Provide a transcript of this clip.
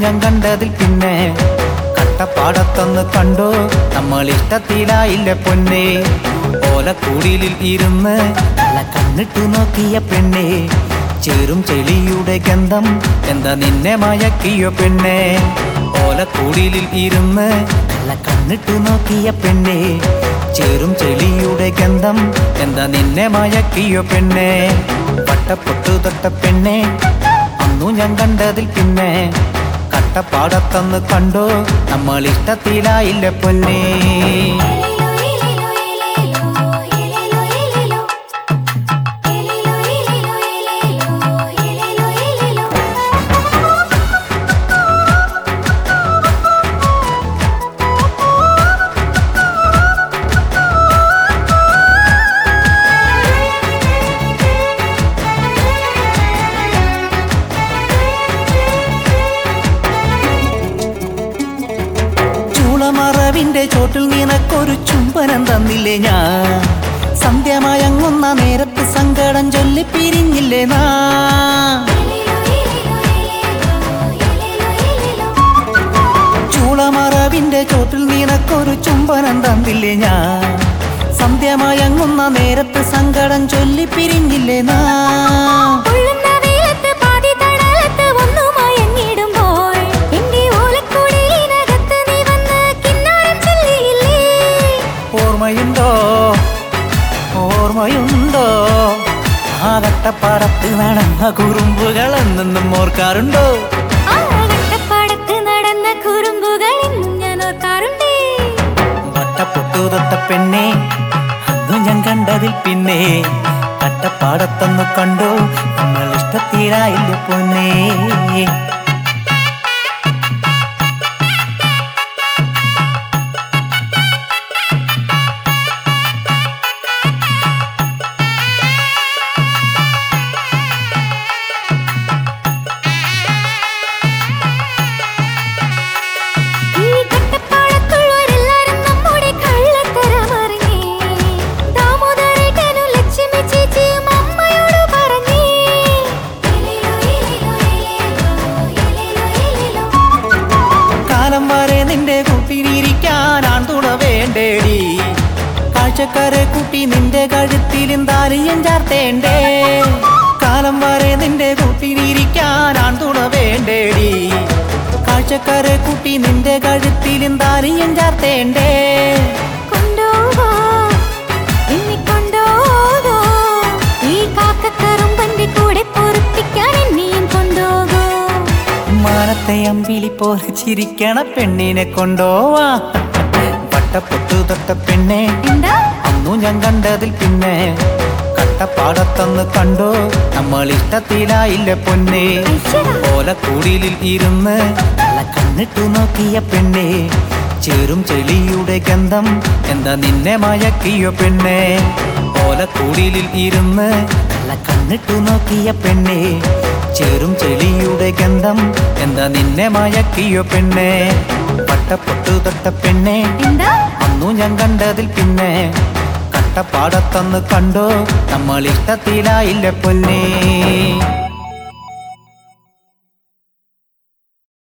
ഞാൻ കണ്ടതിൽ പിന്നെ കട്ടപ്പാടത്തൊന്ന് കണ്ടു നമ്മൾ ഇഷ്ടത്തിലായില്ല പൊന്നെ. ഓലക്കൂടിലിൽ ഇരുന്ന് നല്ല കണ്ണിട്ടു നോക്കിയ പെണ്ണെ, ചേറും ചെളിയുടെ ഗന്ധം എന്താ നിന്നെ മയക്കിയോ പെണ്ണെ. ഓലക്കൂടിലിൽ ഇരുന്ന് നല്ല കണ്ണിട്ടു നോക്കിയ പെണ്ണെ, ചേറും ചെളിയുടെ ഗന്ധം എന്താ നിന്നെ മയക്കിയോ പെണ്ണെ. വട്ടപ്പൊട്ടു തൊട്ട പെണ്ണെ അന്നു ഞാൻ കണ്ടതിൽ പിന്നെ കട്ടപ്പാടത്തന്ന് കണ്ടു നമ്മൾ ഇഷ്ടത്തിലായില്ല പൊന്നെ. മറവിന്റെ ചോട്ടിൽ നിനക്കൊരു ചുംബനം തന്നില്ലേ ഞാൻ, സന്ധ്യമയങ്ങുന്ന നേരത്ത് സങ്കടം ചൊല്ലി പിരിഞ്ഞില്ലേ നാ. ചൂളമറവിന്റെ ചോട്ടിൽ നിനക്കൊരു ചുംബനം തന്നില്ലേ ഞാൻ, സന്ധ്യമയങ്ങുന്ന നേരത്ത് സങ്കടം ചൊല്ലി പിരിഞ്ഞില്ലേ നാ. ഓർമ്മയുണ്ടോ ആ കട്ടപ്പാടത്ത് നടന്ന കുറുമ്പുകൾ എന്നും ഓർക്കാറുണ്ടോ? വട്ടപ്പൊട്ടു തൊട്ട പെണ്ണെ അന്നു ഞാൻ കണ്ടതിൽ പിന്നെ കട്ടപ്പാടത്തൊന്നു കണ്ടു നമ്മൾ ഇഷ്ടത്തിലായില്ല പൊന്നേ. നിന്റെ കൂട്ടിനിരിക്കാൻ ആൺതുണ വേണ്ടേടി, കാഴ്ചക്കാരെ കൂട്ടി നിന്റെ കഴുത്തിലും താലിയും ചാർത്തേണ്ടേ. കാലം വരെ നിന്റെ കൂട്ടിനിരിക്കാൻ ആൺതുണ വേണ്ടേടി, കാഴ്ചക്കാരെ കൂട്ടി നിന്റെ കഴുത്തിലും താലിയും ചാർത്തേണ്ടേ. മാനത്തെ അമ്പിളി പോലെ ചിരിക്കണ പെണ്ണിനെ കൊണ്ടോവാ. വട്ടപ്പൊട്ടു തൊട്ട പെണ്ണെ അന്നു ഞാൻ കണ്ടതിൽ പിന്നെ കട്ടപ്പാടത്തൊന്ന് കണ്ടു നമ്മൾ ഇഷ്ടത്തിലായില്ല പൊന്നെ. ഓലക്കൂടിലിൽ ഇരുന്ന് നല്ല കണ്ണിട്ടു നോക്കിയ പെണ്ണെ, ചേറും ചെളിയുടെ ഗന്ധം എന്താ നിന്നെ മയക്കിയോ പെണ്ണെ. ഓലക്കൂടിലിൽ ഇരുന്ന് നല്ല കണ്ണിട്ടു നോക്കിയ പെണ്ണെ, ചേറും ചെളിയുടെ ഗന്ധം എന്താ നിന്നെ മയക്കിയോ പെണ്ണെ. വട്ടപ്പൊട്ടു തൊട്ട പെണ്ണെ അന്നു ഞാൻ കണ്ടതിൽ പിന്നെ കട്ടപ്പാടത്തന്ന് കണ്ടു നമ്മൾ ഇഷ്ടത്തിലായില്ല പൊന്നേ.